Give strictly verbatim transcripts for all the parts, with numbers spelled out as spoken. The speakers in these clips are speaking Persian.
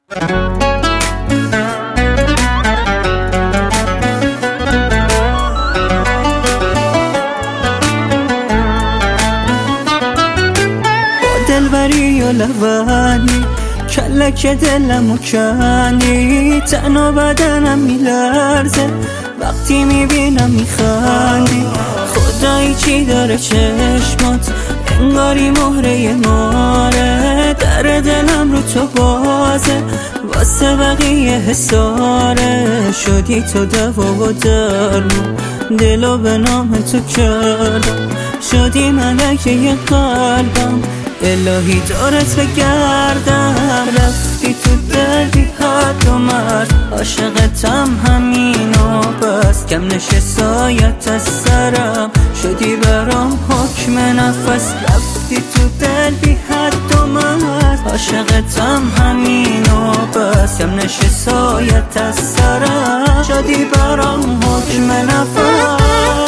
دلبری و لبانی کلک دلمو کنی، تنها بدنم میلرزه وقتی میبینم میخندی. خدایی چی داره چشمات، انگاری مهره ماره، در دلم رو تو بازه واسه بقیه حساره. شدی تو دوا و درمون، دلو به نام تو کردم، شدی ملکه قلبم، الهی دارت بگردم. رفتی تو دل بی حد و مرد، عاشقتم همینو بس، کم نشه سایت از سرم، شدی برام حکم نفس. رفتی تو دل بی حد و مرد، عاشقتم همینو بس، کم نشه سایت از سرم، شدی برام حکم نفس.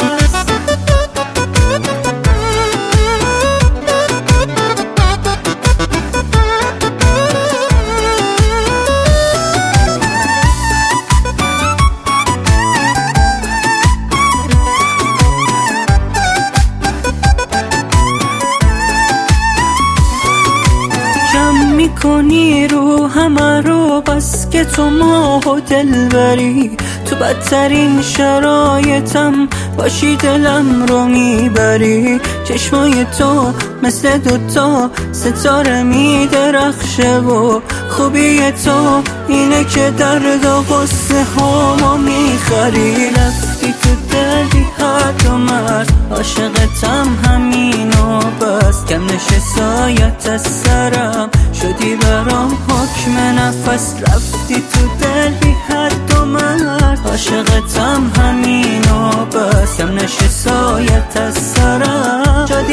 میکنی رو همه رو بس که تو ماه و دل بری، تو بدترین شرایطم باشی دلم رو میبری. چشمای تو مثل دوتا ستاره میدرخشه و خوبی تو اینه که درد و غصه هامو میخری. رفتی تو دل بی حد و مرد، عاشقتم همینو بس، کم نشه سایت از سرم، شدی برام حکم نفس. رفتی تو دل بی حد و مرد، عاشقتم همینو بس، کم نشه سایت از سرم، شدی